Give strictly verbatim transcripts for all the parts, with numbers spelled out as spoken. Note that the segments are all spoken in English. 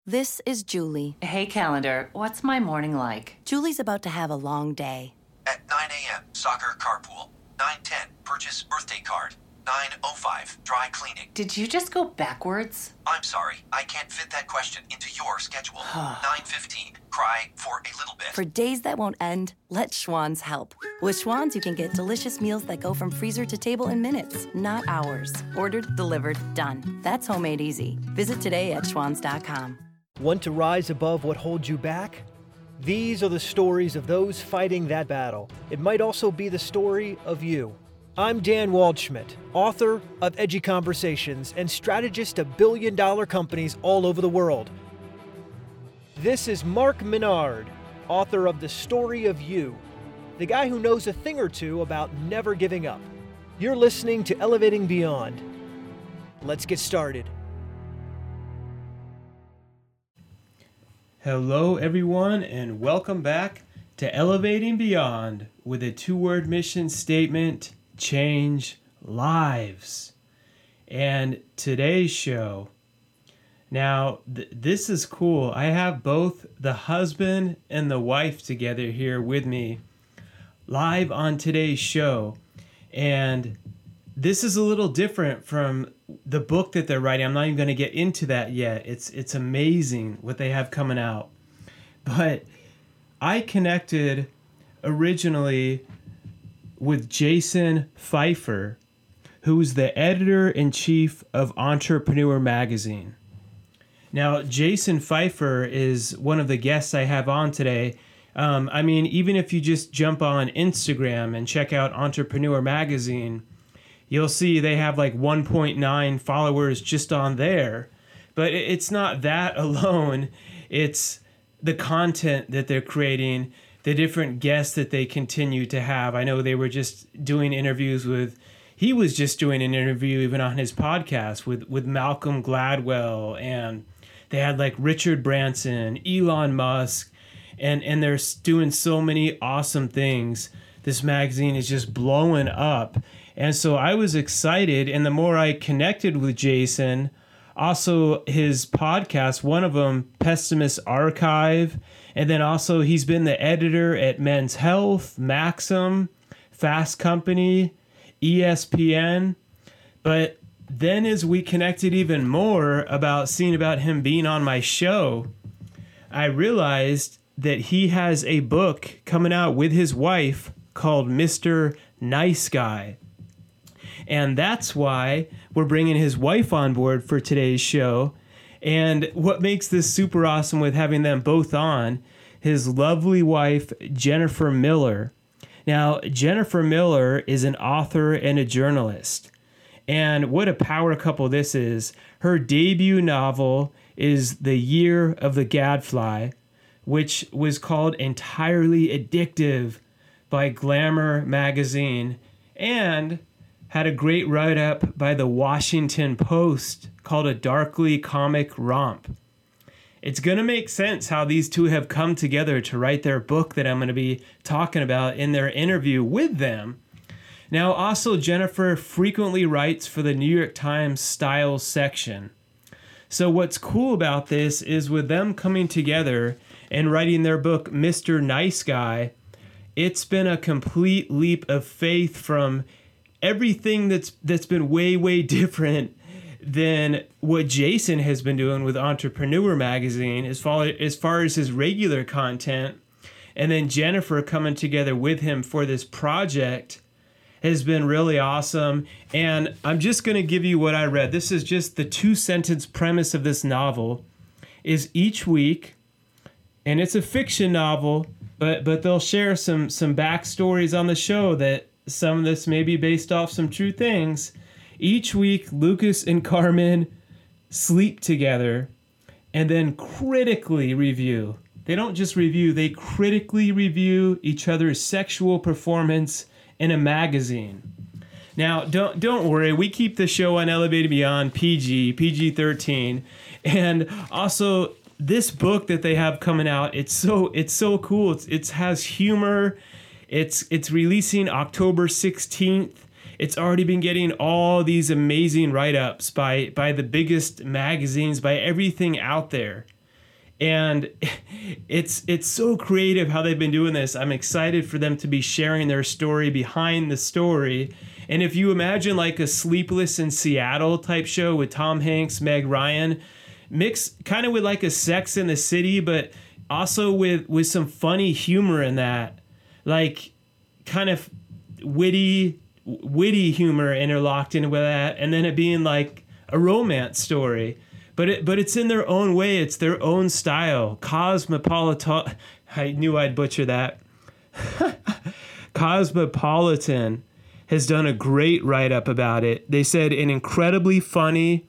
This is Julie. Hey, calendar, what's my morning like? Julie's about to have a long day. At nine a.m., soccer carpool. nine ten, purchase birthday card. nine oh five, dry cleaning. Did you just go backwards? I'm sorry, I can't fit that question into your schedule. nine fifteen, cry for a little bit. For days that won't end, let Schwann's help. With Schwann's, you can get delicious meals that go from freezer to table in minutes, not hours. Ordered, delivered, done. That's homemade easy. Visit today at schwanns dot com. Want to rise above what holds you back? These are the stories of those fighting that battle. It might also be the story of you. I'm Dan Waldschmidt, author of Edgy Conversations and strategist of billion-dollar companies all over the world. This is Mark Menard, author of The Story of You, the guy who knows a thing or two about never giving up. You're listening to Elevating Beyond. Let's get started. Hello, everyone, and welcome back to Elevating Beyond with a two-word mission statement, change lives. And today's show, now, th- this is cool. I have both the husband and the wife together here with me live on today's show. And this is a little different from the book that they're writing. I'm not even going to get into that yet. It's it's amazing what they have coming out. But I connected originally with Jason Feifer, who's the editor-in-chief of Entrepreneur Magazine. Now, Jason Feifer is one of the guests I have on today. Um, I mean, even if you just jump on Instagram and check out Entrepreneur Magazine, you'll see they have like one point nine followers just on there. But it's not that alone. It's the content that they're creating, the different guests that they continue to have. I know they were just doing interviews with, he was just doing an interview even on his podcast with, with Malcolm Gladwell. And they had like Richard Branson, Elon Musk, and, and they're doing so many awesome things. This magazine is just blowing up. And so I was excited, and the more I connected with Jason, also his podcast, one of them, Pessimist Archive, and then also he's been the editor at Men's Health, Maxim, Fast Company, E S P N. But then as we connected even more about seeing about him being on my show, I realized that he has a book coming out with his wife called Mister Nice Guy. And that's why we're bringing his wife on board for today's show. And what makes this super awesome with having them both on, his lovely wife, Jennifer Miller. Now, Jennifer Miller is an author and a journalist. And what a power couple this is. Her debut novel is The Year of the Gadfly, which was called Entirely Addictive by Glamour magazine, and had a great write-up by the Washington Post called A Darkly Comic Romp. It's going to make sense how these two have come together to write their book that I'm going to be talking about in their interview with them. Now, also, Jennifer frequently writes for the New York Times Style section. So what's cool about this is with them coming together and writing their book, Mister Nice Guy, it's been a complete leap of faith from everything that's that's been way, way different than what Jason has been doing with Entrepreneur Magazine as far, as far as his regular content. And then Jennifer coming together with him for this project has been really awesome. And I'm just going to give you what I read. This is just the two-sentence premise of this novel, is each week, and it's a fiction novel, but but they'll share some some backstories on the show that some of this may be based off some true things. Each week, Lucas and Carmen sleep together and then critically review. They don't just review, they critically review each other's sexual performance in a magazine. Now, don't don't worry, we keep the show on Elevated Beyond P G, P G thirteen. And also, this book that they have coming out, it's so it's so cool. It's it has humor. It's it's releasing October sixteenth. It's already been getting all these amazing write-ups by by the biggest magazines, by everything out there. And it's it's so creative how they've been doing this. I'm excited for them to be sharing their story behind the story. And if you imagine like a Sleepless in Seattle type show with Tom Hanks, Meg Ryan, mixed kind of with like a Sex in the City, but also with, with some funny humor in that, like kind of witty, witty humor interlocked in with that, and then it being like a romance story. But it, but it's in their own way. It's their own style. Cosmopolitan. I knew I'd butcher that. Cosmopolitan has done a great write-up about it. They said an incredibly funny,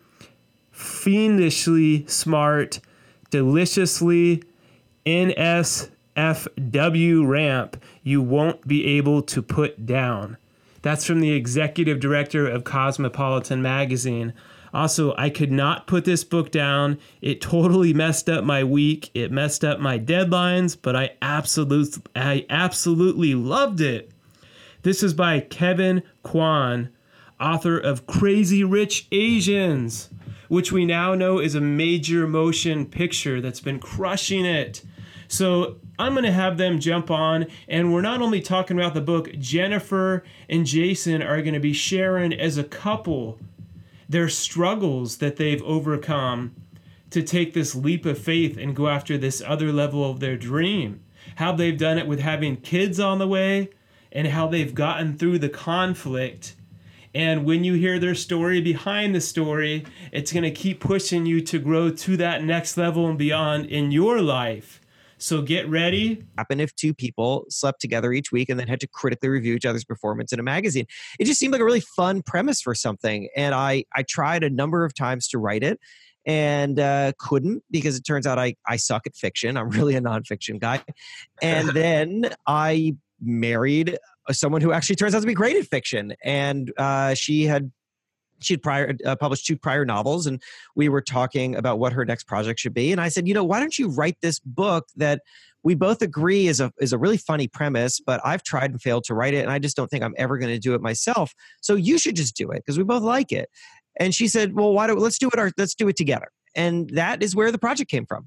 fiendishly smart, deliciously N S F W ramp you won't be able to put down. That's from the executive director of Cosmopolitan magazine. Also, I could not put this book down. It totally messed up my week. It messed up my deadlines, but I absolutely, I absolutely loved it. This is by Kevin Kwan, author of Crazy Rich Asians, which we now know is a major motion picture that's been crushing it. So I'm going to have them jump on, and we're not only talking about the book, Jennifer and Jason are going to be sharing as a couple their struggles that they've overcome to take this leap of faith and go after this other level of their dream. How they've done it with having kids on the way, and how they've gotten through the conflict. And when you hear their story behind the story, it's going to keep pushing you to grow to that next level and beyond in your life. So get ready. Happen if two people slept together each week and then had to critically review each other's performance in a magazine. It just seemed like a really fun premise for something. And I, I tried a number of times to write it and uh, couldn't, because it turns out I, I suck at fiction. I'm really a nonfiction guy. And then I married someone who actually turns out to be great at fiction. And uh, she had She had prior, uh, published two prior novels, and we were talking about what her next project should be. And I said, you know, why don't you write this book that we both agree is a is a really funny premise, but I've tried and failed to write it, and I just don't think I'm ever going to do it myself. So you should just do it because we both like it. And she said, well, why don't let's do it? Our, let's do it together. And that is where the project came from.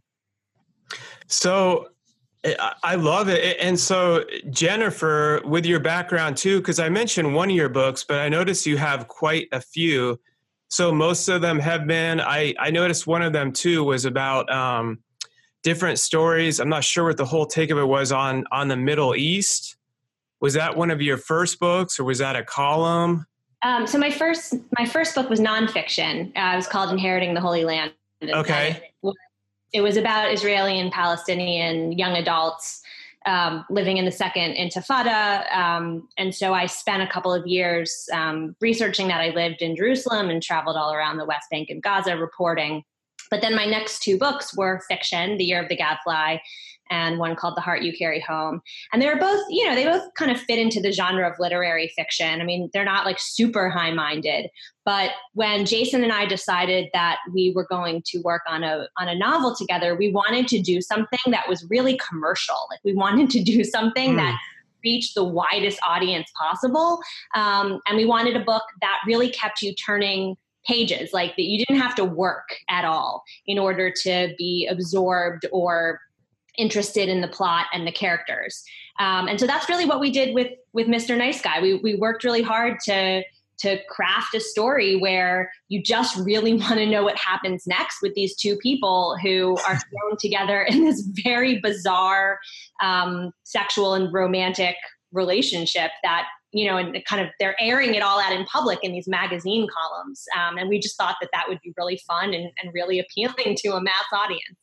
So I love it. And so, Jennifer, with your background too, because I mentioned one of your books, but I noticed you have quite a few. So most of them have been, I, I noticed one of them too was about um, different stories. I'm not sure what the whole take of it was on, on the Middle East. Was that one of your first books, or was that a column? Um, so my first, my first book was nonfiction. Uh, it was called Inheriting the Holy Land. Okay. It was about Israeli and Palestinian young adults um, living in the second Intifada. Um, and so I spent a couple of years um, researching that. I lived in Jerusalem and traveled all around the West Bank and Gaza reporting. But then my next two books were fiction, The Year of the Gadfly, and one called The Heart You Carry Home. And they were both, you know, they both kind of fit into the genre of literary fiction. I mean, they're not like super high-minded. But when Jason and I decided that we were going to work on a on a novel together, we wanted to do something that was really commercial. Like we wanted to do something mm. that reached the widest audience possible. Um, and we wanted a book that really kept you turning pages, like that you didn't have to work at all in order to be absorbed or interested in the plot and the characters. Um, and so that's really what we did with, with Mister Nice Guy. We, we worked really hard to, to craft a story where you just really want to know what happens next with these two people who are thrown together in this very bizarre um, sexual and romantic relationship that, you know, and kind of they're airing it all out in public in these magazine columns. Um, and we just thought that that would be really fun and, and really appealing to a mass audience.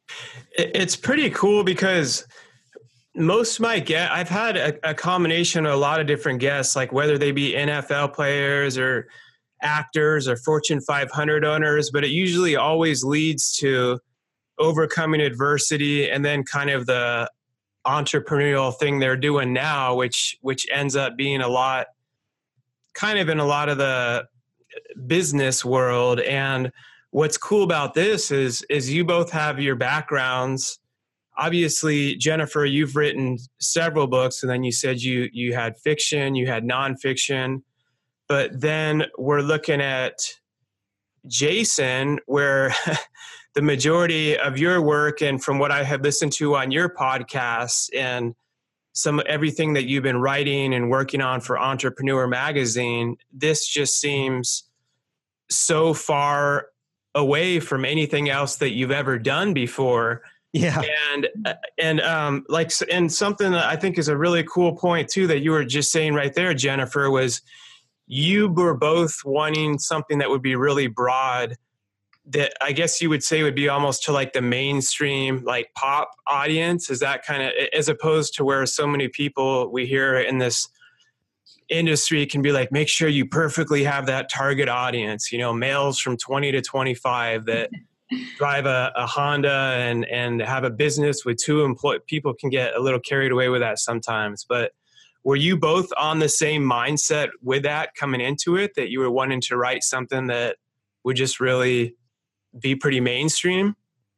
It's pretty cool because most of my guests, I've had a, a combination of a lot of different guests, like whether they be N F L players or actors or Fortune five hundred owners, but it usually always leads to overcoming adversity and then kind of the entrepreneurial thing they're doing now, which which ends up being a lot, kind of in a lot of the business world. And what's cool about this is, is you both have your backgrounds. Obviously, Jennifer, you've written several books, and then you said you you had fiction, you had nonfiction, but then we're looking at Jason, where the majority of your work, and from what I have listened to on your podcast and some everything that you've been writing and working on for Entrepreneur Magazine, this just seems so far away from anything else that you've ever done before. Yeah. And, and, um, like, and something that I think is a really cool point too, that you were just saying right there, Jennifer, was you were both wanting something that would be really broad, that I guess you would say would be almost to like the mainstream, like pop audience. Is that kind of, as opposed to where so many people we hear in this industry can be like, make sure you perfectly have that target audience, you know, males from twenty to twenty-five that drive a, a Honda and, and have a business with two employees. People can get a little carried away with that sometimes. But were you both on the same mindset with that coming into it, that you were wanting to write something that would just really be pretty mainstream?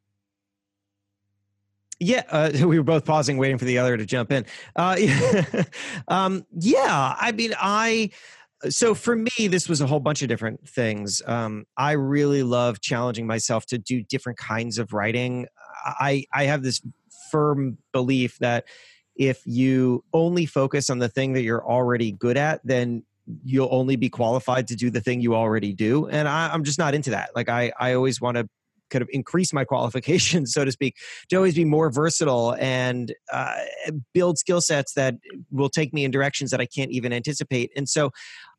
Yeah, uh, we were both pausing, waiting for the other to jump in. Uh, yeah. um, yeah, I mean, I... So for me, this was a whole bunch of different things. Um, I really love challenging myself to do different kinds of writing. I, I have this firm belief that if you only focus on the thing that you're already good at, then you'll only be qualified to do the thing you already do. And I, I'm just not into that. Like I, I always want to kind of increase my qualifications, so to speak, to always be more versatile and uh, build skill sets that will take me in directions that I can't even anticipate. And so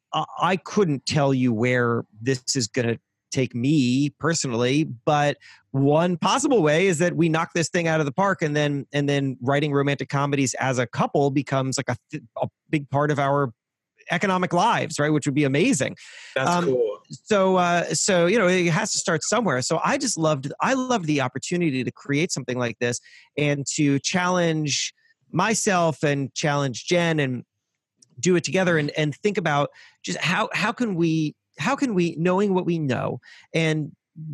I couldn't tell you where this is going to take me personally, but one possible way is that we knock this thing out of the park, and then and then writing romantic comedies as a couple becomes like a, th- a big part of our economic lives, right? Which would be amazing. That's um, cool. So, uh, so you know, it has to start somewhere. So I just loved, I loved the opportunity to create something like this and to challenge myself and challenge Jen and do it together and, and think about just how, how can we, how can we, knowing what we know and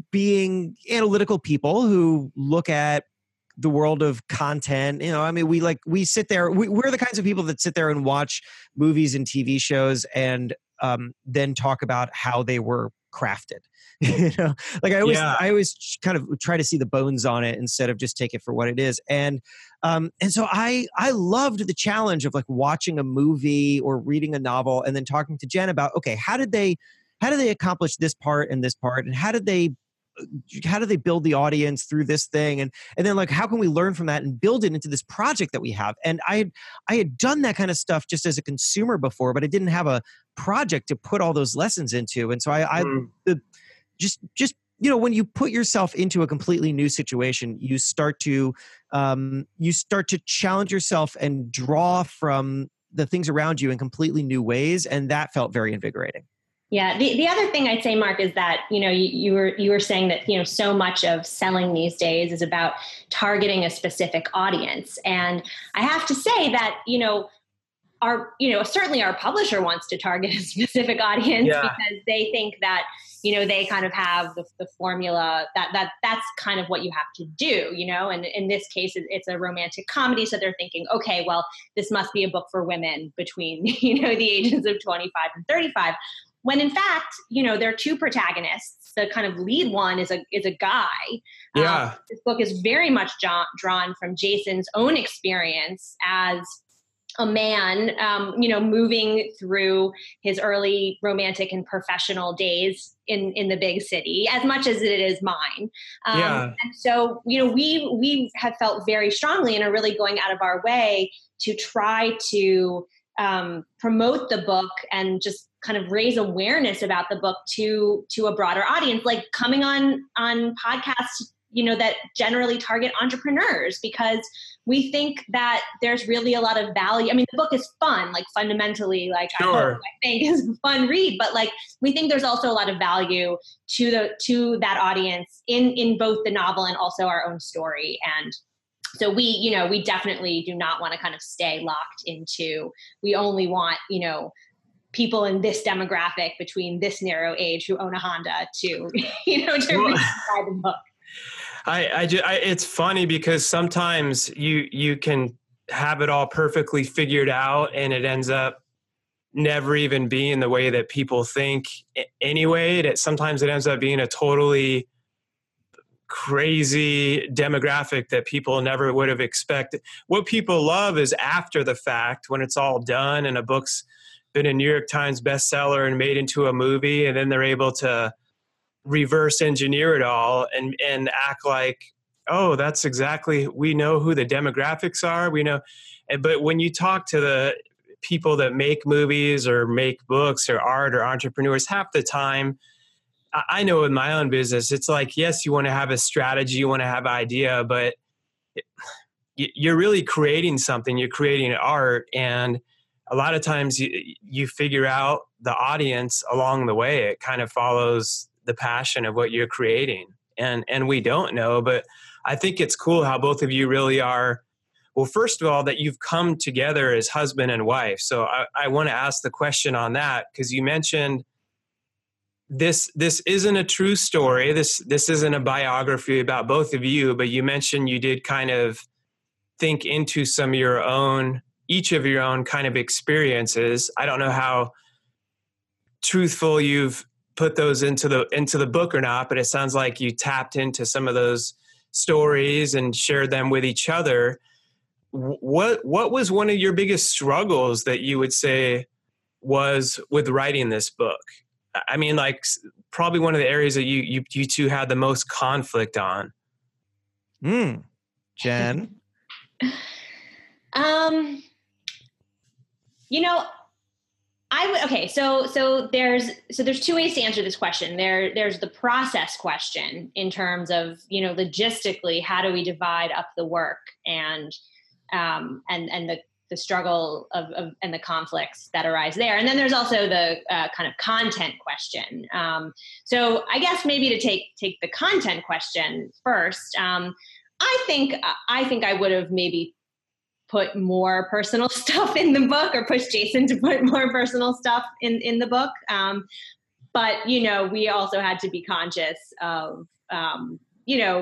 being analytical people who look at the world of content, you know, I mean, we like, we sit there, we, we're the kinds of people that sit there and watch movies and T V shows and um, then talk about how they were crafted. You know, like I always, yeah. I always kind of try to see the bones on it instead of just take it for what it is. And, um, and so I, I loved the challenge of like watching a movie or reading a novel and then talking to Jen about, okay, how did they, how did they accomplish this part and this part? And how did they, how do they build the audience through this thing? And, and then like, how can we learn from that and build it into this project that we have? And I had, I had done that kind of stuff just as a consumer before, but I didn't have a project to put all those lessons into. And so I, mm. I the, just, just, you know, when you put yourself into a completely new situation, you start to, um, you start to challenge yourself and draw from the things around you in completely new ways. And that felt very invigorating. Yeah. The, the other thing I'd say, Mark, is that, you know, you, you were, you were saying that, you know, so much of selling these days is about targeting a specific audience. And I have to say that, you know, our, you know, certainly our publisher wants to target a specific audience yeah. because they think that, you know, they kind of have the, the formula that, that that's kind of what you have to do, you know, and in this case, it's a romantic comedy. So they're thinking, okay, well, this must be a book for women between, you know, the ages of twenty-five and thirty-five. When in fact, you know, there are two protagonists. The kind of lead one is a is a guy. Yeah. Um, this book is very much drawn, drawn from Jason's own experience as a man, um, you know, moving through his early romantic and professional days in, in the big city, as much as it is mine. Um, yeah. And so, you know, we we have felt very strongly and are really going out of our way to try to um, promote the book and just kind of raise awareness about the book to to a broader audience, like coming on on podcasts, you know, that generally target entrepreneurs, because we think that there's really a lot of value. I mean, the book is fun, like fundamentally, like sure. I, hope, I think is a fun read, but like we think there's also a lot of value to the to that audience in in both the novel and also our own story. And so we, you know, we definitely do not want to kind of stay locked into, we only want, you know, people in this demographic between this narrow age who own a Honda to, you know, to well, read the book. I, I, just, I, it's funny because sometimes you, you can have it all perfectly figured out and it ends up never even being the way that people think anyway. That sometimes it ends up being a totally crazy demographic that people never would have expected. What people love is after the fact, when it's all done and a book's been a New York Times bestseller and made into a movie, and then they're able to reverse engineer it all and, and act like, oh, that's exactly, we know who the demographics are. We know, but when you talk to the people that make movies or make books or art or entrepreneurs, half the time, I know in my own business, it's like, yes, you want to have a strategy, you want to have an idea, but you're really creating something, you're creating art. And a lot of times you, you figure out the audience along the way. It kind of follows the passion of what you're creating. And, and we don't know, but I think it's cool how both of you really are. Well, first of all, that you've come together as husband and wife. So I, I want to ask the question on that, because you mentioned this, this isn't a true story. This, this isn't a biography about both of you, but you mentioned you did kind of think into some of your own, each of your own kind of experiences. I don't know how truthful you've put those into the, into the book or not, but it sounds like you tapped into some of those stories and shared them with each other. What, what was one of your biggest struggles that you would say was with writing this book? I mean, like probably one of the areas that you, you, you two had the most conflict on. Hmm. Jen? um, you know, I would, okay. So, so there's, so there's two ways to answer this question. There, there's the process question in terms of, you know, logistically, how do we divide up the work and, um, and, and the, the struggle of, of, and the conflicts that arise there. And then there's also the uh, kind of content question. Um, so I guess maybe to take, take the content question first, um, I think, I think I would have maybe put more personal stuff in the book, or push Jason to put more personal stuff in, in the book. Um, but, you know, we also had to be conscious of, um, you know,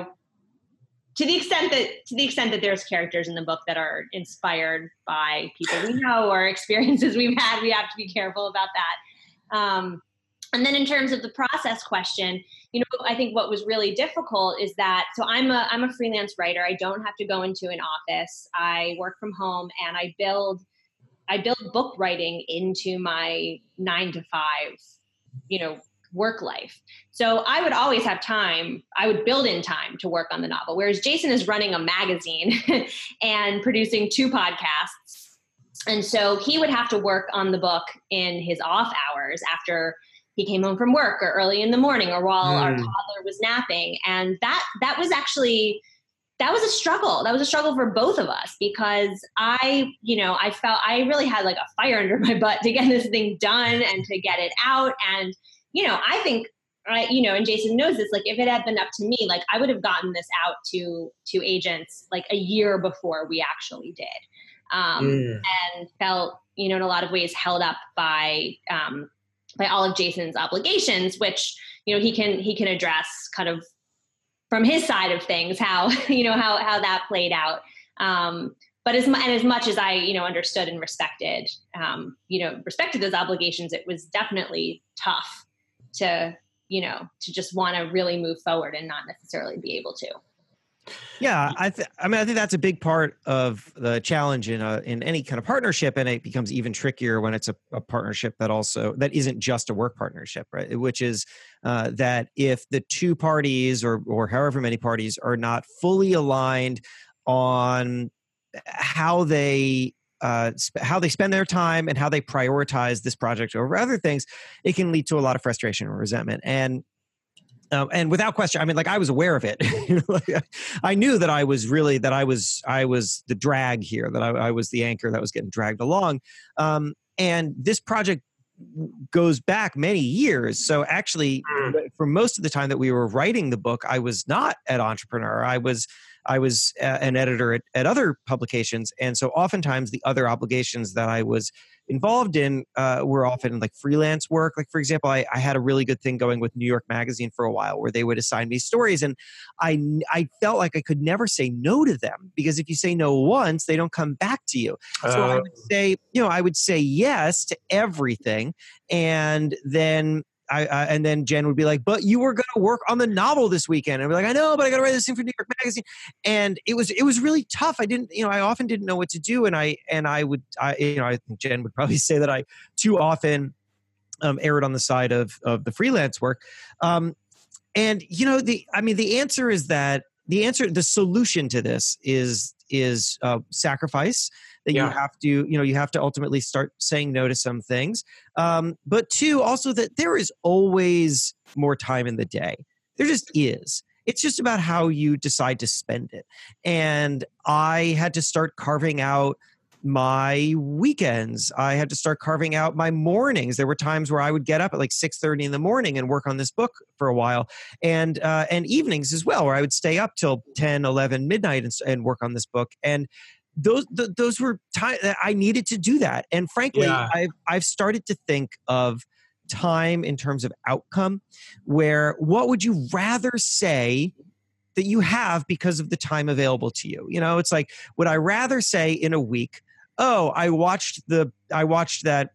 to the extent that, to the extent that there's characters in the book that are inspired by people we know or experiences we've had, we have to be careful about that. Um, and then in terms of the process question, you know, I think what was really difficult is that, so I'm a, I'm a freelance writer. I don't have to go into an office. I work from home, and I build, I build book writing into my nine to five, you know, work life. So I would always have time. I would build in time to work on the novel. Whereas Jason is running a magazine and producing two podcasts. And so he would have to work on the book in his off hours after he came home from work, or early in the morning, or while mm. our toddler was napping. And that, that was actually, that was a struggle. That was a struggle for both of us, because I, you know, I felt I really had like a fire under my butt to get this thing done and to get it out. And, you know, I think, right, you know, and Jason knows this, like if it had been up to me, like I would have gotten this out to, to agents like a year before we actually did. Um, mm. and felt, you know, in a lot of ways held up by, um, by all of Jason's obligations, which, you know, he can, he can address kind of from his side of things, how, you know, how, how that played out. Um, but as, and as much as I, you know, understood and respected, um, you know, respected those obligations, it was definitely tough to, you know, to just want to really move forward and not necessarily be able to. Yeah, I th- I mean, I think that's a big part of the challenge in a, in any kind of partnership, and it becomes even trickier when it's a, a partnership that also that isn't just a work partnership, right? Which is uh, that if the two parties or or however many parties are not fully aligned on how they uh, sp- how they spend their time and how they prioritize this project over other things, it can lead to a lot of frustration or resentment. And Um, and without question, I mean, like I was aware of it. I knew that I was really, that I was, I was the drag here, that I, I was the anchor that was getting dragged along. Um, and this project goes back many years. So actually, for most of the time that we were writing the book, I was not at Entrepreneur. I was, I was uh, an editor at, at other publications. And so oftentimes the other obligations that I was involved in uh, were often like freelance work. Like, for example, I, I had a really good thing going with New York Magazine for a while where they would assign me stories. And I, I felt like I could never say no to them, because if you say no once, they don't come back to you. Uh, so I would say, you know, I would say yes to everything. And then I, I and then Jen would be like, "But you were going to work on the novel this weekend." And I'd be like, "I know, but I got to write this thing for New York Magazine." And it was it was really tough. I didn't, you know, I often didn't know what to do, and I and I would, I you know, I think Jen would probably say that I too often um, erred on the side of of the freelance work. Um, and you know, the I mean, the answer is that the answer, the solution to this is is uh, sacrifice. That yeah. you have to, you know, you have to ultimately start saying no to some things. Um, but two, also that there is always more time in the day. There just is. It's just about how you decide to spend it. And I had to start carving out my weekends. I had to start carving out my mornings. There were times where I would get up at like six thirty in the morning and work on this book for a while, and uh, and evenings as well, where I would stay up till ten, eleven, midnight and, and work on this book. And those th- those were times that I needed to do that. And frankly, yeah. I've I've started to think of time in terms of outcome, where what would you rather say that you have because of the time available to you? You know, it's like, would I rather say in a week, oh, I watched the I watched that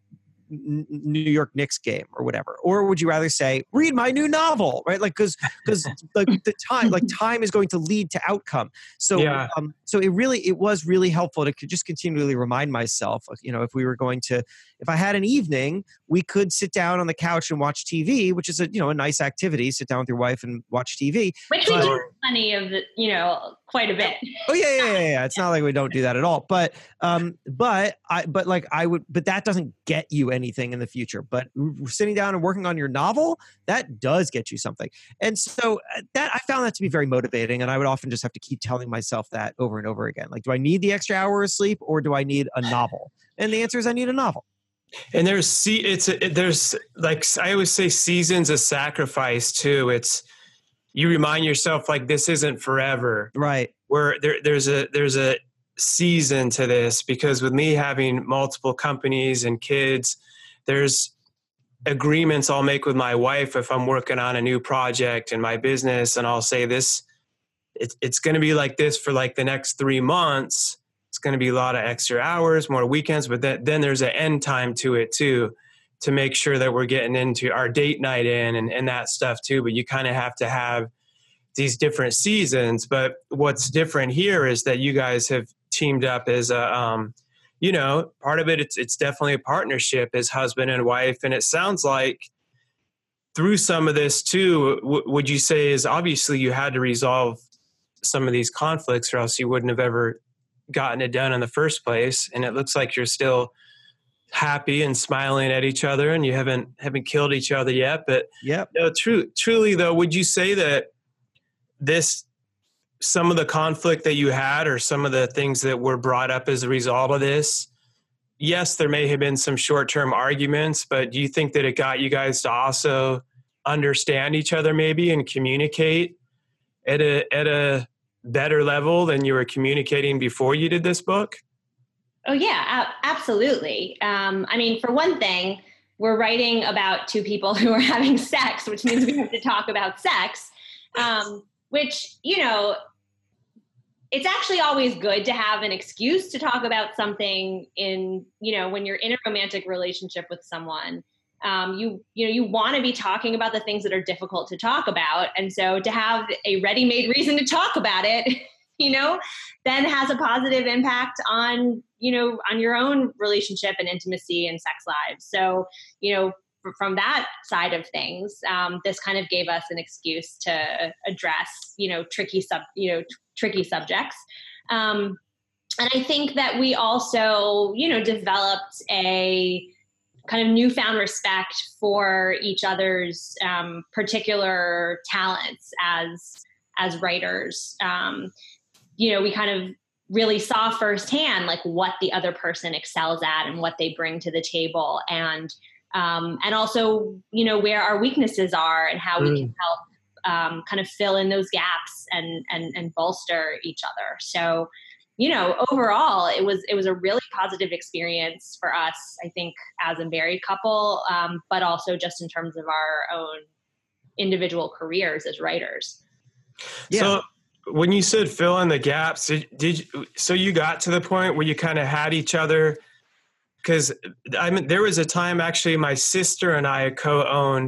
New York Knicks game or whatever, or would you rather say read my new novel, right? Like, because because like the time like time is going to lead to outcome. So yeah. um, so it really it was really helpful to just continually remind myself, you know, if we were going to if I had an evening, we could sit down on the couch and watch T V, which is a you know a nice activity. Sit down with your wife and watch T V. Which we but, do plenty of, the, you know, quite a bit. Oh yeah, yeah, yeah, yeah. It's not like we don't do that at all. But um, but I but like I would, but that doesn't get you anything in the future. But sitting down and working on your novel, that does get you something. And so that I found that to be very motivating. And I would often just have to keep telling myself that over and over again. Like, do I need the extra hour of sleep or do I need a novel? And the answer is I need a novel. And there's see, it's a, there's like I always say, seasons of sacrifice too. It's you remind yourself like this isn't forever, right? Where there there's a there's a season to this, because with me having multiple companies and kids, there's agreements I'll make with my wife if I'm working on a new project in my business, and I'll say this, it's it's going to be like this for like the next three months. It's going to be a lot of extra hours, more weekends, but then, then there's an end time to it too, to make sure that we're getting into our date night in and, and that stuff too. But you kind of have to have these different seasons. But what's different here is that you guys have teamed up as a, um, you know, part of it, it's, it's definitely a partnership as husband and wife. And it sounds like through some of this too, w- would you say is obviously you had to resolve some of these conflicts or else you wouldn't have ever gotten it done in the first place. And it looks like you're still happy and smiling at each other and you haven't haven't killed each other yet. But yeah, no, true, truly though, would you say that this, some of the conflict that you had or some of the things that were brought up as a result of this, yes, there may have been some short-term arguments, but do you think that it got you guys to also understand each other maybe and communicate at a at a better level than you were communicating before you did this book? Oh yeah, absolutely. Um, I mean, for one thing, we're writing about two people who are having sex, which means we have to talk about sex, um, which, you know, it's actually always good to have an excuse to talk about something in, you know, when you're in a romantic relationship with someone. Um, you, you know, you want to be talking about the things that are difficult to talk about. And so to have a ready-made reason to talk about it, you know, then has a positive impact on, you know, on your own relationship and intimacy and sex lives. So, you know, f- from that side of things, um, this kind of gave us an excuse to address, you know, tricky sub, you know, t- tricky subjects. Um, and I think that we also, you know, developed a kind of newfound respect for each other's um, particular talents as as writers. Um, you know, we kind of really saw firsthand like what the other person excels at and what they bring to the table, and um, and also, you know, where our weaknesses are and how mm. we can help um, kind of fill in those gaps and and and bolster each other. So, you know, overall, it was it was a really positive experience for us, I think, as a married couple, um, but also just in terms of our own individual careers as writers. Yeah. So when you said fill in the gaps, did, did you, so you got to the point where you kind of had each other? Because I mean, there was a time actually my sister and I co-owned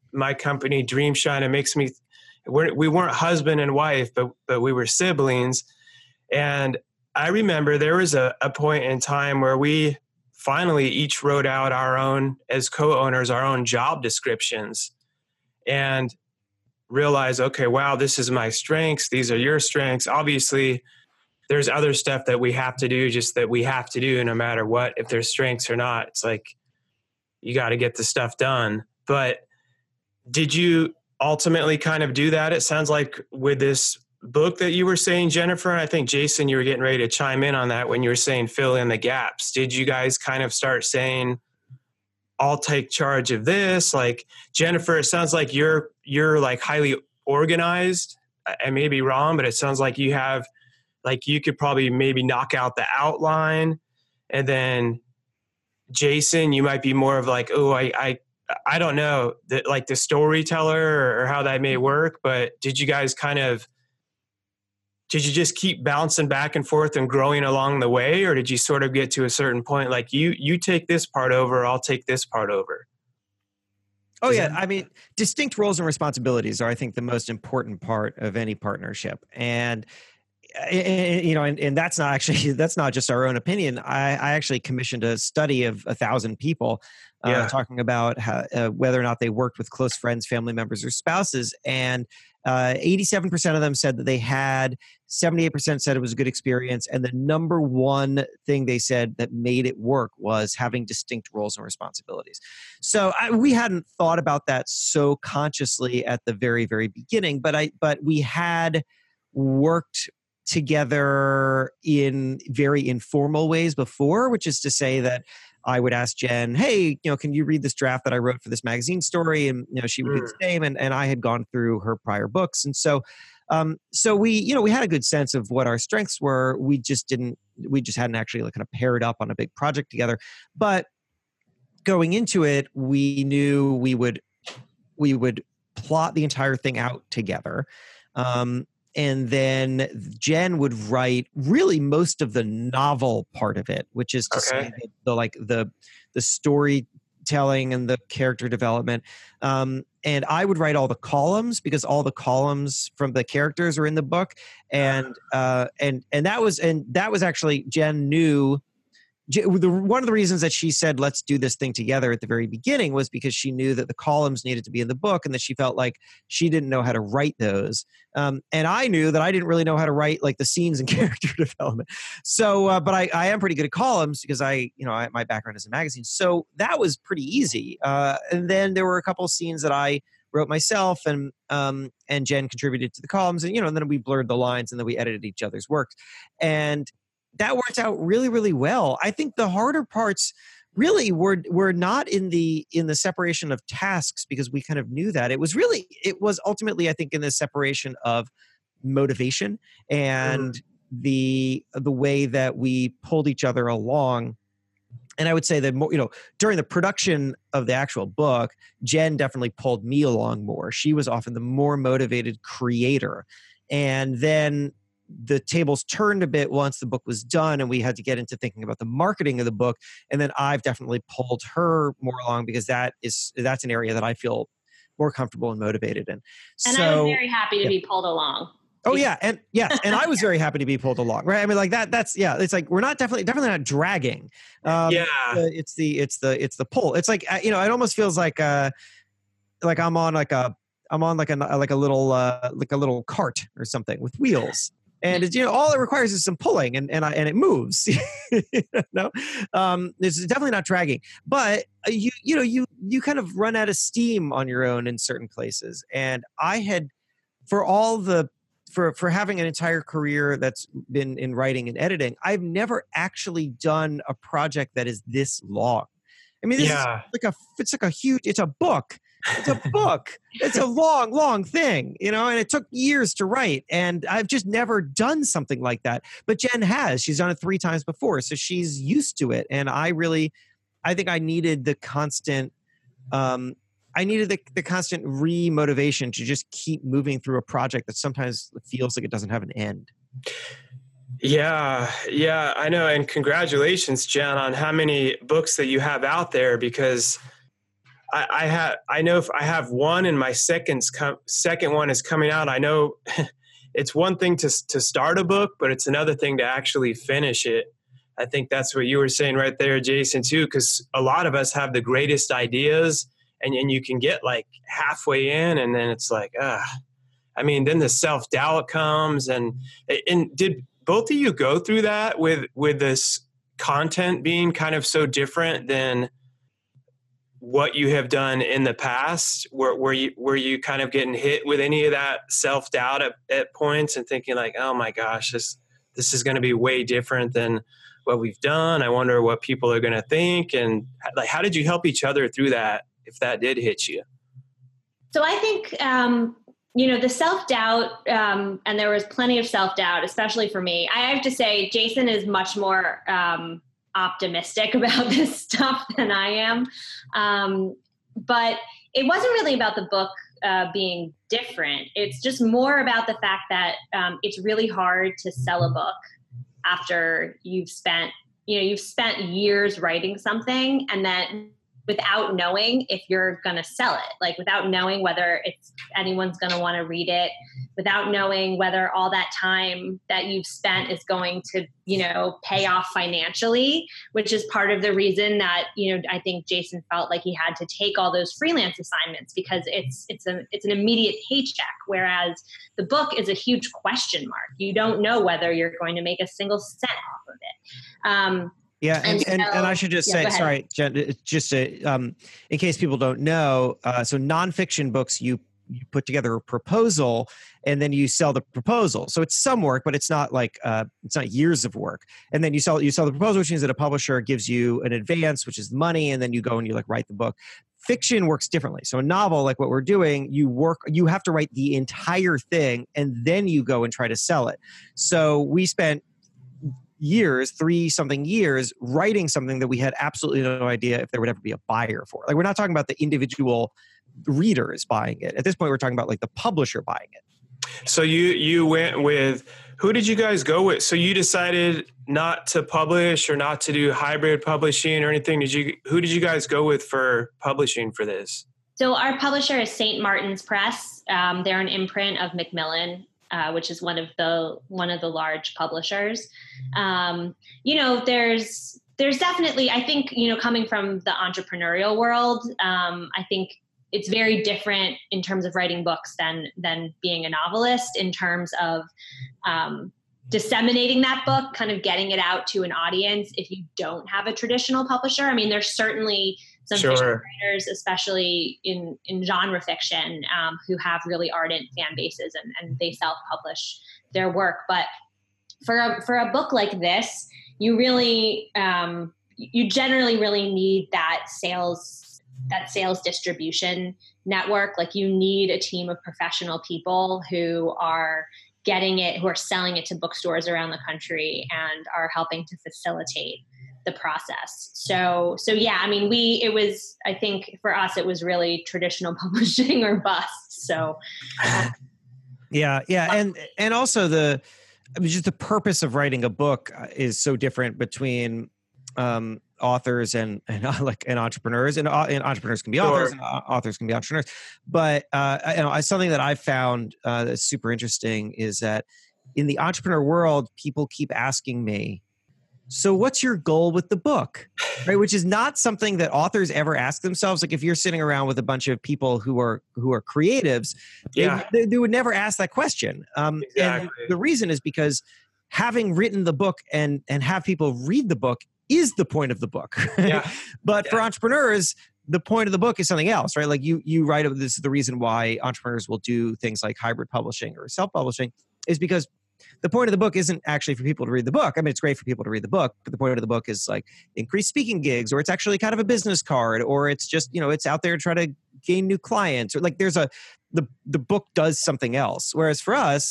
my company, Dreamshine. It makes me, we're, we weren't husband and wife, but but we were siblings. And I remember there was a, a point in time where we finally each wrote out our own, as co-owners, our own job descriptions, and realized, okay, wow, this is my strengths. These are your strengths. Obviously, there's other stuff that we have to do, just that we have to do no matter what, if there's strengths or not. It's like, you got to get the stuff done. But did you ultimately kind of do that? It sounds like with this book that you were saying, Jennifer, and I think Jason, you were getting ready to chime in on that when you were saying fill in the gaps. Did you guys kind of start saying, I'll take charge of this? Like, Jennifer, it sounds like you're you're like highly organized. I may be wrong, but it sounds like you have, like, you could probably maybe knock out the outline. And then Jason, you might be more of like, oh, I I I don't know, that like the storyteller or, or how that may work. But did you guys kind of, did you just keep bouncing back and forth and growing along the way? Or did you sort of get to a certain point, like you, you take this part over, I'll take this part over? Oh, yeah. I mean, distinct roles and responsibilities are, I think, the most important part of any partnership. And, and you know, and, and that's not actually, that's not just our own opinion. I, I actually commissioned a study of a thousand people uh, yeah. talking about how, uh, whether or not they worked with close friends, family members, or spouses. And uh, eighty-seven percent of them said that they had, seventy-eight percent said it was a good experience. And the number one thing they said that made it work was having distinct roles and responsibilities. So I, we hadn't thought about that so consciously at the very, very beginning, but I, but we had worked together in very informal ways before, which is to say that I would ask Jen, hey, you know, can you read this draft that I wrote for this magazine story? And, you know, she would do the same. And, and I had gone through her prior books. And so, um, so we, you know, we had a good sense of what our strengths were. We just didn't, we just hadn't actually like kind of paired up on a big project together. But going into it, we knew we would, we would plot the entire thing out together. Um, And then Jen would write really most of the novel part of it, which is to okay. say the, the like the the storytelling and the character development. Um, and I would write all the columns because all the columns from the characters are in the book. And uh, and and that was and that was actually Jen knew. The, one of the reasons that she said, let's do this thing together at the very beginning was because she knew that the columns needed to be in the book and that she felt like she didn't know how to write those. Um, and I knew that I didn't really know how to write like the scenes and character development. So, uh, but I, I am pretty good at columns because I, you know, I, my background is in magazines. So that was pretty easy. Uh, and then there were a couple of scenes that I wrote myself and, um, and Jen contributed to the columns and, you know, and then we blurred the lines and then we edited each other's work. And that worked out really, really well. I think the harder parts really were were not in the in the separation of tasks because we kind of knew that. It was really it was ultimately, I think, in the separation of motivation and mm. the the way that we pulled each other along. And I would say that more, you know, during the production of the actual book, Jen definitely pulled me along more. She was often the more motivated creator. And then the tables turned a bit once the book was done and we had to get into thinking about the marketing of the book. And then I've definitely pulled her more along because that is, that's an area that I feel more comfortable and motivated in. And so, I was very happy to yeah. be pulled along. Oh yeah. And yes. And I was very happy to be pulled along, right? I mean, like that, that's, yeah, it's like, we're not definitely, definitely not dragging. Um, yeah. It's the, it's the, it's the pull. It's like, you know, it almost feels like, uh, like I'm on like a, I'm on like a, like a little, uh, like a little cart or something with wheels. And it's, you know, all it requires is some pulling and, and, I, and it moves, you know, um, it's definitely not dragging, but you, you know, you, you kind of run out of steam on your own in certain places. And I had, for all the, for, for having an entire career that's been in writing and editing, I've never actually done a project that is this long. I mean, this yeah. is like a, it's like a huge, it's a book. It's a book. It's a long, long thing, you know, and it took years to write. And I've just never done something like that. But Jen has. She's done it three times before. So she's used to it. And I really, I think I needed the constant, um, I needed the, the constant re-motivation to just keep moving through a project that sometimes feels like it doesn't have an end. Yeah, yeah, I know. And congratulations, Jen, on how many books that you have out there because I, I have, I know if I have one and my second's com- second one is coming out. I know it's one thing to to start a book, but it's another thing to actually finish it. I think that's what you were saying right there, Jason, too, because a lot of us have the greatest ideas, and, and you can get like halfway in, and then it's like, ah, I mean, then the self-doubt comes. And and did both of you go through that with with this content being kind of so different than what you have done in the past? Were, were you were you kind of getting hit with any of that self-doubt at, at points and thinking like, oh my gosh, this this is going to be way different than what we've done? I wonder what people are going to think. And like, how did you help each other through that, if that did hit you? So I think, um, you know, the self-doubt, um, and there was plenty of self-doubt, especially for me. I have to say, Jason is much more um, optimistic about this stuff than I am. Um, but it wasn't really about the book uh, being different. It's just more about the fact that um, it's really hard to sell a book after you've spent, you know, you've spent years writing something, and then without knowing if you're going to sell it, like without knowing whether it's anyone's going to want to read it, without knowing whether all that time that you've spent is going to, you know, pay off financially, which is part of the reason that, you know, I think Jason felt like he had to take all those freelance assignments, because it's, it's a, it's an immediate paycheck. Whereas the book is a huge question mark. You don't know whether you're going to make a single cent off of it. Um, Yeah, and, and, so, and I should just yeah, say, sorry, Jen, just to, um, in case people don't know, uh, so nonfiction books, you, you put together a proposal and then you sell the proposal. So it's some work, but it's not like, uh, it's not years of work. And then you sell, you sell the proposal, which means that a publisher gives you an advance, which is money, and then you go and you like write the book. Fiction works differently. So a novel, like what we're doing, you work, you have to write the entire thing and then you go and try to sell it. So we spent years, three something years, writing something that we had absolutely no idea if there would ever be a buyer for. Like, we're not talking about the individual readers buying it. At this point, we're talking about like the publisher buying it. So you you went with, who did you guys go with? So you decided not to publish or not to do hybrid publishing or anything. Did you? Who did you guys go with for publishing for this? So our publisher is Saint Martin's Press. Um, they're an imprint of Macmillan, Uh, which is one of the one of the large publishers. Um, you know, there's there's definitely, I think, you know, coming from the entrepreneurial world, um, I think it's very different in terms of writing books than than being a novelist, in terms of um, disseminating that book, kind of getting it out to an audience if you don't have a traditional publisher. I mean, there's certainly some Sure. fiction writers, especially in, in genre fiction, um, who have really ardent fan bases, and, and they self-publish their work. But for a, for a book like this, you really, um, you generally really need that sales, that sales distribution network. Like, you need a team of professional people who are getting it, who are selling it to bookstores around the country and are helping to facilitate the process. So, so yeah, I mean, we, it was, I think for us, it was really traditional publishing or bust. So, um, yeah, yeah. And, and also the, I mean, just the purpose of writing a book is so different between, um, authors and, and uh, like, and entrepreneurs, and, uh, and entrepreneurs can be Sure. authors, and uh, authors can be entrepreneurs. But, uh, you know, something that I've found, uh, that's super interesting is that in the entrepreneur world, people keep asking me, so what's your goal with the book? Right? Which is not something that authors ever ask themselves. Like, if you're sitting around with a bunch of people who are, who are creatives, Yeah. they, they would never ask that question. Um, Exactly. And the reason is because having written the book and, and have people read the book is the point of the book. Yeah. But Yeah. for entrepreneurs, the point of the book is something else, right? Like, you, you write, this is the reason why entrepreneurs will do things like hybrid publishing or self-publishing, is because the point of the book isn't actually for people to read the book. I mean, it's great for people to read the book, but the point of the book is like increased speaking gigs, or it's actually kind of a business card, or it's just, you know, it's out there to try to gain new clients, or like there's a, the, the book does something else. Whereas for us,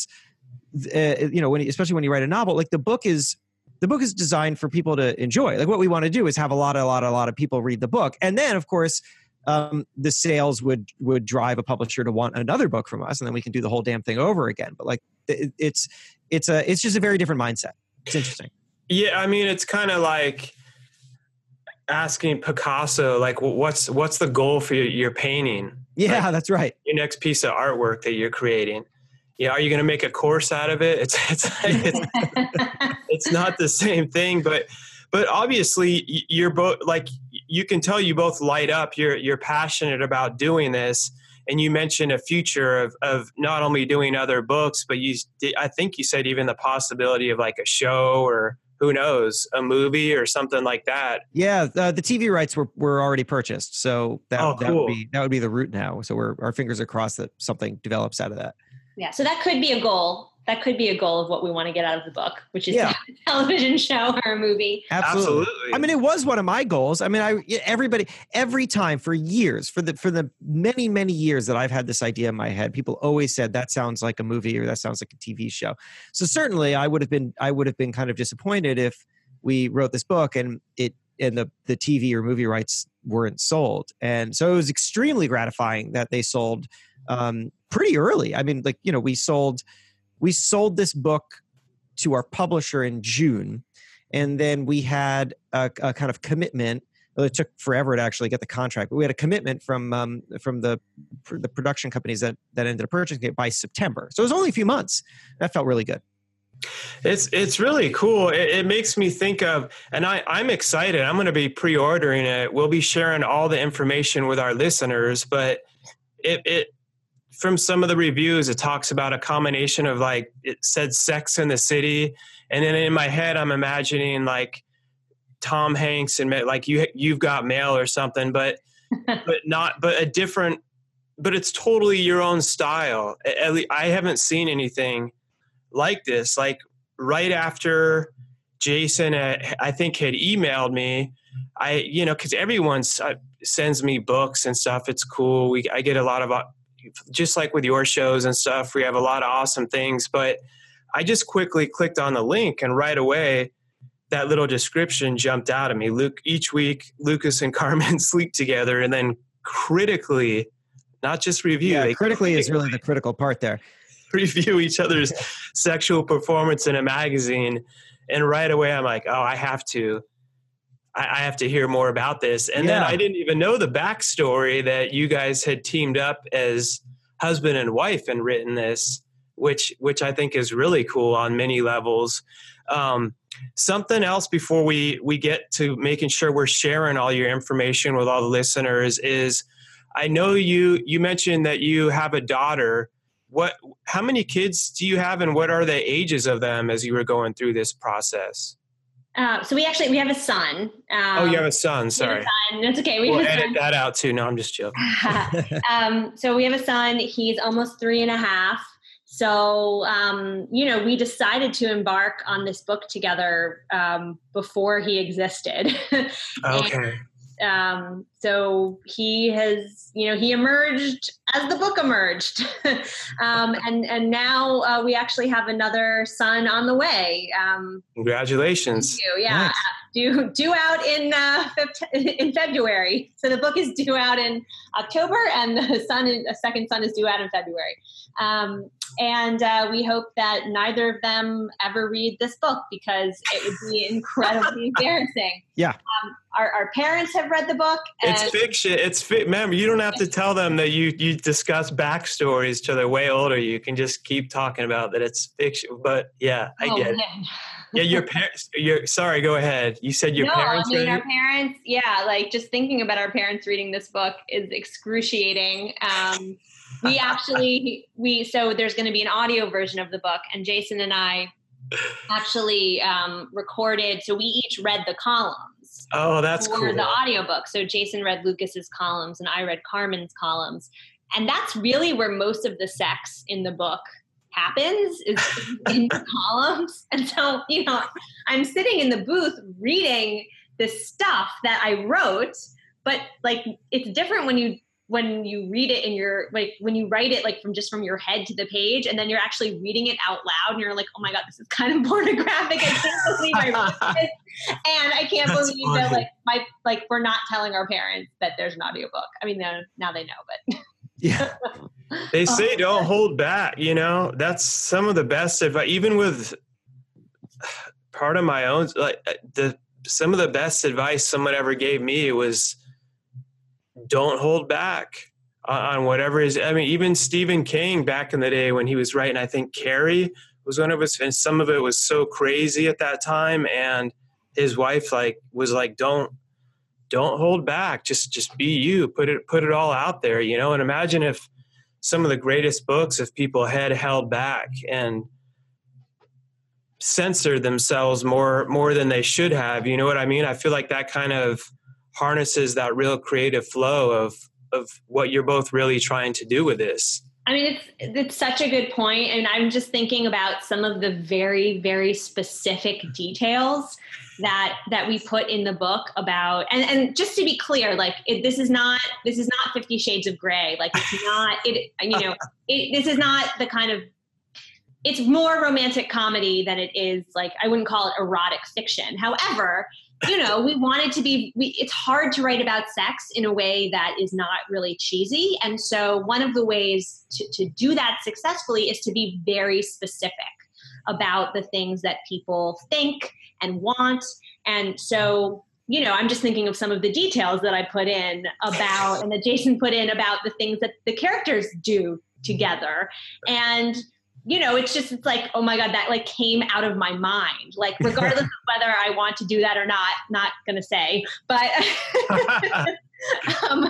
uh, you know, when, especially when you write a novel, like the book is, the book is designed for people to enjoy. Like, what we want to do is have a lot, a lot, a lot of people read the book. And then of course, um, the sales would, would drive a publisher to want another book from us, and then we can do the whole damn thing over again. But like, it, it's, it's a, it's just a very different mindset. It's interesting. Yeah. I mean, it's kind of like, asking Picasso, like, what's what's the goal for your, your painting? Yeah, like, that's right. Your next piece of artwork that you're creating. Yeah, are you going to make a course out of it? It's it's it's, it's not the same thing, but but obviously you're both, like, you can tell you both light up. You're you're passionate about doing this, and you mentioned a future of of not only doing other books, but you I think you said even the possibility of like a show, or who knows, a movie or something like that. Yeah, uh, the T V rights were, were already purchased, so that oh, that cool. would be that would be the route now. So we're our fingers are crossed that something develops out of that. Yeah, so that could be a goal. That could be a goal of what we want to get out of the book, which is Yeah. a television show or a movie. Absolutely. Absolutely. I mean, it was one of my goals. I mean, I everybody every time for years, for the for the many many years that I've had this idea in my head, people always said that sounds like a movie or that sounds like a T V show. So certainly, I would have been I would have been kind of disappointed if we wrote this book and it and the the T V or movie rights weren't sold. And so it was extremely gratifying that they sold um, pretty early. I mean, like, you know, we sold we sold this book to our publisher in June, and then we had a, a kind of commitment. Well, it took forever to actually get the contract, but we had a commitment from um, from the the production companies that that ended up purchasing it by September. So it was only a few months. That felt really good. It's it's really cool. It, it makes me think of, and I, I'm excited. I'm going to be pre-ordering it. We'll be sharing all the information with our listeners, but it, it from some of the reviews, it talks about a combination of, like, it said Sex in the City. And then in my head, I'm imagining like Tom Hanks and like you, You've Got Mail or something, but, but not, but a different, but it's totally your own style. At least I haven't seen anything like this. Like right after Jason, uh, I think had emailed me, I, you know, cause everyone uh, sends me books and stuff. It's cool. We, I get a lot of, uh, just like with your shows and stuff, we have a lot of awesome things, but I just quickly clicked on the link and right away that little description jumped out at me. Luke, each week, Lucas and Carmen sleep together, and then critically, not just review. Yeah, they critically is really the critical part there. Review each other's sexual performance in a magazine. And right away I'm like, oh, I have to, I, I have to hear more about this. And Yeah. then I didn't even know the backstory that you guys had teamed up as husband and wife and written this, which, which I think is really cool on many levels. Um, something else before we, we get to making sure we're sharing all your information with all the listeners is, I know you, you mentioned that you have a daughter. What, how many kids do you have, and what are the ages of them as you were going through this process? Uh, so we actually, we have a son. Um, Oh, you have a son. Sorry. We have a son. That's okay. We We'll have a edit son. that out too. No, I'm just joking. um, so we have a son. He's almost three and a half. So, um, you know, we decided to embark on this book together um, before he existed. Okay. Um, so he has, you know, he emerged as the book emerged. um, and, and now uh, we actually have another son on the way. Um, Congratulations. Due, yeah, Nice. due due out in uh, in February. So the book is due out in October, and the son, is, a second son, is due out in February. Um, and uh, we hope that neither of them ever read this book, because it would be incredibly embarrassing. Yeah. Um, our, our parents have read the book. And It's fiction. It's fi- remember, you don't have to tell them that you you discuss backstories till they're way older. You can just keep talking about that it's fiction. But yeah, I Oh, get it. man. Yeah, your parents. Your sorry. Go ahead. You said your no, parents. I mean, read our it? parents, yeah, like just thinking about our parents reading this book is excruciating. Um, we actually, we, so there's going to be an audio version of the book, and Jason and I actually um, recorded, so we each read the columns. Oh, that's for cool. the audiobook. So Jason read Lucas's columns and I read Carmen's columns. And that's really where most of the sex in the book happens, is in the columns. And so, you know, I'm sitting in the booth reading this stuff that I wrote, but like, it's different when you, when you read it in your, like when you write it, like from just from your head to the page, and then you're actually reading it out loud and you're like, oh my God, this is kind of pornographic. I can't believe I wrote this. And I can't That's believe that, funny. like, my, like, we're not telling our parents that there's an audiobook. I mean, now, now they know, but Yeah. They say don't hold back, you know, that's some of the best advice, even with part of my own, like the some of the best advice someone ever gave me was don't hold back on whatever is. I mean, even Stephen King back in the day when he was writing, I think Carrie was one of his, and some of it was so crazy at that time. And his wife like was like, don't, don't hold back. Just, just be you, put it, put it all out there, you know? And imagine if some of the greatest books, if people had held back and censored themselves more, more than they should have, you know what I mean? I feel like that kind of harnesses that real creative flow of, of what you're both really trying to do with this. I mean, it's it's such a good point. And I'm just thinking about some of the very, very specific details that that we put in the book about, and, and just to be clear, like it, this is not this is not Fifty Shades of Grey. Like it's not it. You know, it, this is not the kind of. It's more romantic comedy than it is like I wouldn't call it erotic fiction. However, you know, we wanted to be, we, it's hard to write about sex in a way that is not really cheesy. And so one of the ways to, to do that successfully is to be very specific about the things that people think and want. And so, you know, I'm just thinking of some of the details that I put in about, and that Jason put in about the things that the characters do together. And you know, it's just, it's like, oh my God, that like came out of my mind. Like, regardless of whether I want to do that or not, not going to say, but, um,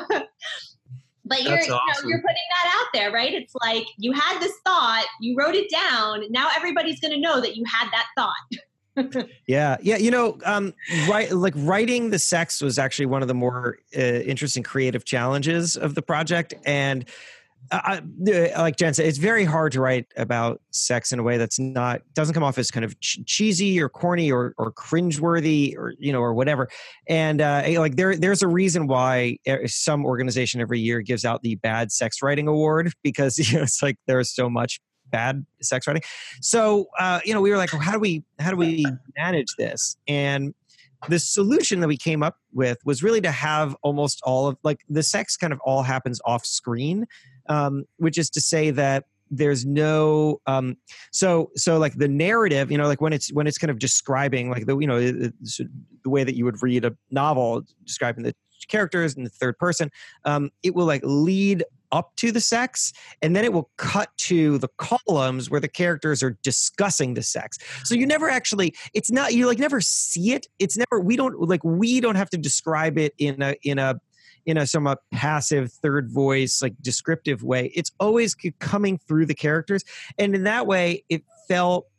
but you're, That's you know, awesome. you're putting that out there, right? It's like, you had this thought, you wrote it down. Now everybody's going to know that you had that thought. Yeah. Yeah. You know, um, right. Like writing the sex was actually one of the more uh, interesting creative challenges of the project. And I, like Jen said, it's very hard to write about sex in a way that's not, doesn't come off as kind of ch- cheesy or corny or, or cringeworthy or, you know, or whatever. And uh, like there, there's a reason why some organization every year gives out the Bad Sex Writing Award, because you know, it's like there's so much bad sex writing. So, uh, you know, we were like, well, how do we, how do we manage this? And the solution that we came up with was really to have almost all of, like, the sex kind of all happens off screen. Um, which is to say that there's no, um, so, so like the narrative, you know, like when it's, when it's kind of describing like the, you know, the, the way that you would read a novel describing the characters in the third person, um, it will like lead up to the sex, and then it will cut to the columns where the characters are discussing the sex. So you never actually, it's not, you like never see it. It's never, we don't like, we don't have to describe it in a, in a, in a somewhat passive third voice, like descriptive way. It's always coming through the characters. And in that way, it felt,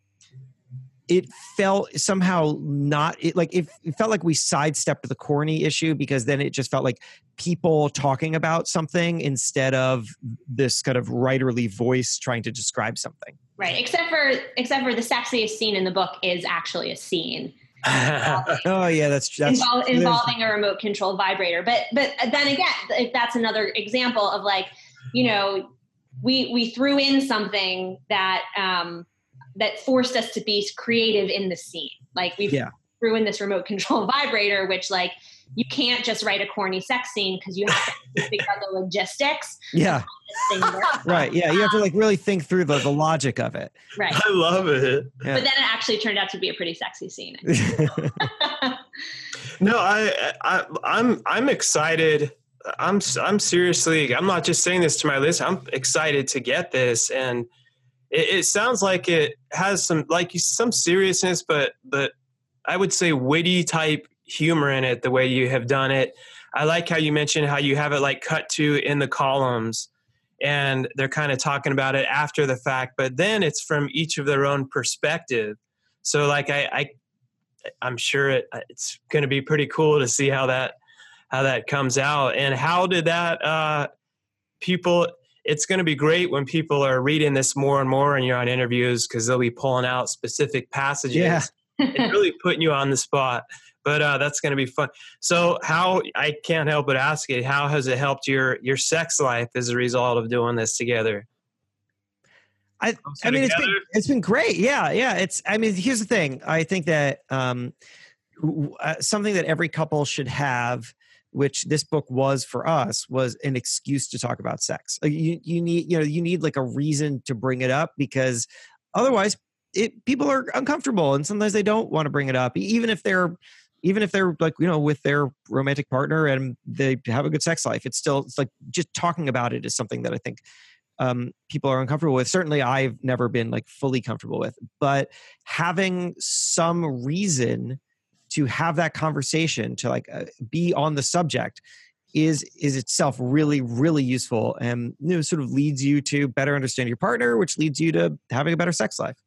it felt somehow not, it like, it, it felt like we sidestepped the corny issue, because then it just felt like people talking about something instead of this kind of writerly voice trying to describe something. Right. Except for, except for the sexiest scene in the book is actually a scene. Oh yeah, that's, that's Invol- involving a remote control vibrator. But but then again, that's another example of like, you know, we we threw in something that um, that forced us to be creative in the scene. Like we yeah. threw in this remote control vibrator, which like you can't just write a corny sex scene because you have to figure out the logistics. Yeah. Right. Yeah. You have to like really think through the, the logic of it. Right. I love it. Yeah. But then it actually turned out to be a pretty sexy scene. No, I, I, I'm, I'm excited. I'm, I'm seriously, I'm not just saying this to my list. I'm excited to get this. And it, it sounds like it has some, like some seriousness, but, but I would say witty type humor in it, the way you have done it. I like how you mentioned how you have it like cut to in the columns, and they're kind of talking about it after the fact, but then it's from each of their own perspective. So like I, I I'm sure it, it's going to be pretty cool to see how that, how that comes out. And how did that, uh, people, it's going to be great when people are reading this more and more and you're on interviews, because they'll be pulling out specific passages. Yeah. And really putting you on the spot. But uh, that's going to be fun. So how, I can't help but ask it, how has it helped your, your sex life as a result of doing this together? I, I mean, it's been, it's been great. Yeah. Yeah. It's, I mean, here's the thing. I think that um, uh, something that every couple should have, which this book was for us, was an excuse to talk about sex. Like you, you need, you know, you need like a reason to bring it up, because otherwise it, people are uncomfortable, and sometimes they don't want to bring it up, even if they're even if they're like, you know, with their romantic partner and they have a good sex life, it's still, it's like just talking about it is something that I think um, people are uncomfortable with. Certainly I've never been like fully comfortable with, but having some reason to have that conversation, to like uh, be on the subject is, is itself really, really useful, and you know, sort of leads you to better understand your partner, which leads you to having a better sex life.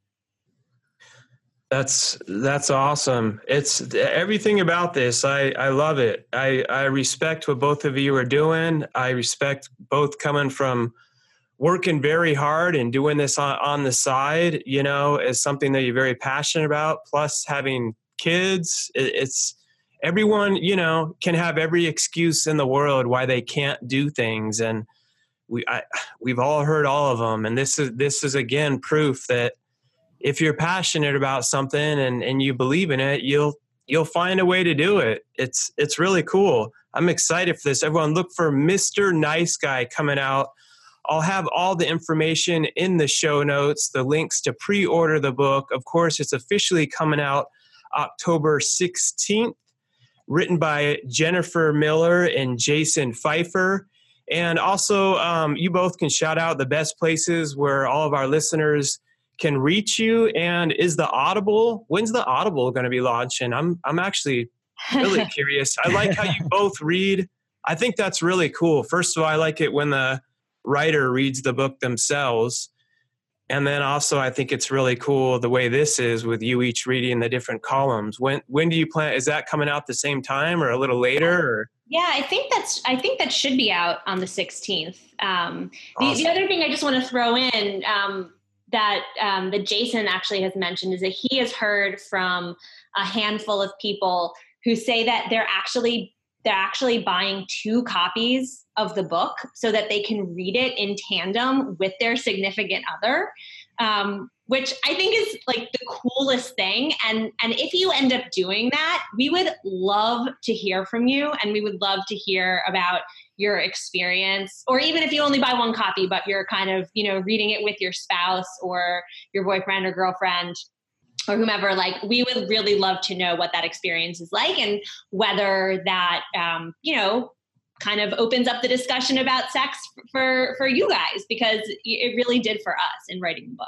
That's that's awesome. It's everything about this. I, I love it. I, I respect what both of you are doing. I respect both coming from working very hard and doing this on, on the side, you know, as something that you're very passionate about, plus having kids. It, it's everyone, you know, can have every excuse in the world why they can't do things. And we I, we've all heard all of them. And this is this is again proof that if you're passionate about something and, and you believe in it, you'll you'll find a way to do it. It's it's really cool. I'm excited for this. Everyone look for Mister Nice Guy coming out. I'll have all the information in the show notes, the links to pre-order the book. Of course, it's officially coming out October sixteenth, written by Jennifer Miller and Jason Pfeiffer. And also, um, you both can shout out the best places where all of our listeners can reach you. And is the Audible, when's the Audible going to be launching? I'm I'm actually really curious. I like how you both read. I think that's really cool. First of all, I like it when the writer reads the book themselves. And then also I think it's really cool the way this is with you each reading the different columns. When when do you plan? Is that coming out the same time or a little later? Or? Yeah, I think that's I think that should be out on the sixteenth. Um, the, awesome. the other thing I just want to throw in, um, that um, that Jason actually has mentioned, is that he has heard from a handful of people who say that they're actually they're actually buying two copies of the book so that they can read it in tandem with their significant other, um, which I think is like the coolest thing. And and if you end up doing that, we would love to hear from you, and we would love to hear about your experience, or even if you only buy one copy, but you're kind of, you know, reading it with your spouse or your boyfriend or girlfriend or whomever. Like, we would really love to know what that experience is like, and whether that, um, you know, kind of opens up the discussion about sex for, for you guys, because it really did for us in writing the book.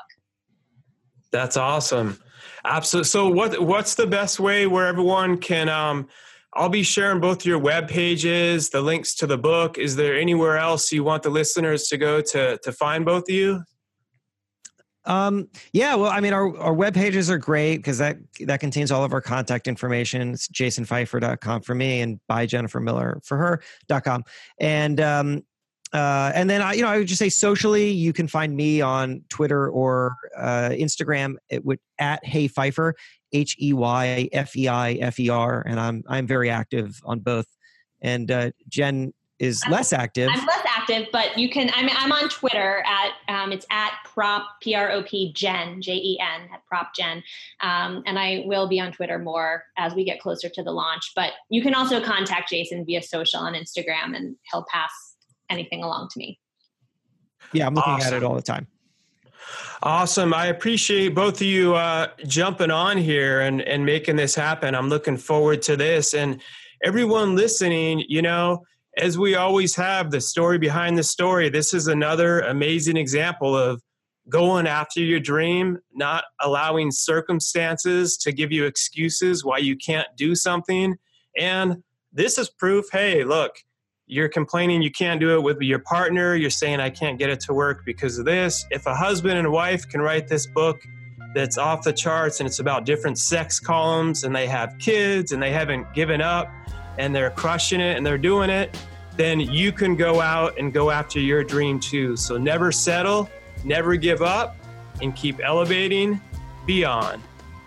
That's awesome. Absolutely. So what, what's the best way where everyone can, um, I'll be sharing both your web pages, the links to the book. Is there anywhere else you want the listeners to go to, to find both of you? Um, yeah, well, I mean, our, our web pages are great because that, that contains all of our contact information. It's jason pfeiffer dot com for me and by Jennifer Miller for her dot com. And, um, uh, and then I, you know, I would just say socially, you can find me on Twitter or, uh, Instagram at, at Hey Pfeiffer, H E Y F E I F E R. And I'm, I'm very active on both. And, uh, Jen is I'm, less active. I'm less active, but you can, I'm, I'm on Twitter at, um, it's at prop, P R O P Jen, J E N, at prop Jen. Um, and I will be on Twitter more as we get closer to the launch, but you can also contact Jason via social on Instagram, and he'll pass anything along to me. Yeah, I'm looking Awesome. at it all the time. Awesome. I appreciate both of you uh, jumping on here and, and making this happen. I'm looking forward to this. And everyone listening, you know, as we always have, the story behind the story, this is another amazing example of going after your dream, not allowing circumstances to give you excuses why you can't do something. And this is proof, hey, look, you're complaining you can't do it with your partner. You're saying, I can't get it to work because of this. If a husband and wife can write this book that's off the charts, and it's about different sex columns, and they have kids and they haven't given up and they're crushing it and they're doing it, then you can go out and go after your dream too. So never settle, never give up, and keep elevating beyond.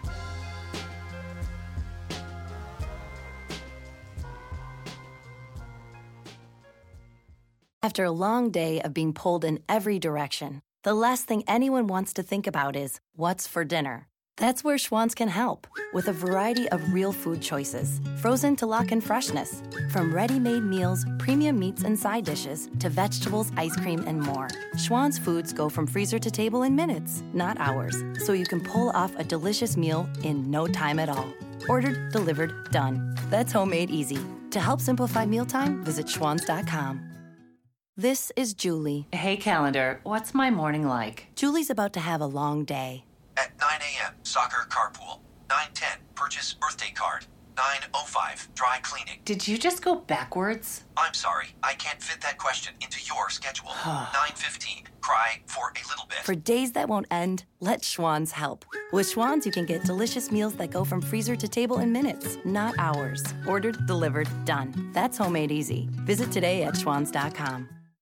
After a long day of being pulled in every direction, the last thing anyone wants to think about is what's for dinner. That's where Schwann's can help, with a variety of real food choices, frozen to lock in freshness. From ready-made meals, premium meats and side dishes, to vegetables, ice cream, and more. Schwann's foods go from freezer to table in minutes, not hours, so you can pull off a delicious meal in no time at all. Ordered, delivered, done. That's homemade easy. To help simplify mealtime, visit schwans dot com. This is Julie. Hey, calendar, what's my morning like? Julie's about to have a long day. At nine a.m., soccer carpool. nine ten, purchase birthday card. nine oh five, dry cleaning. Did you just go backwards? I'm sorry, I can't fit that question into your schedule. nine fifteen, cry for a little bit. For days that won't end, let Schwans help. With Schwans, you can get delicious meals that go from freezer to table in minutes, not hours. Ordered, delivered, done. That's homemade easy. Visit today at schwans dot com.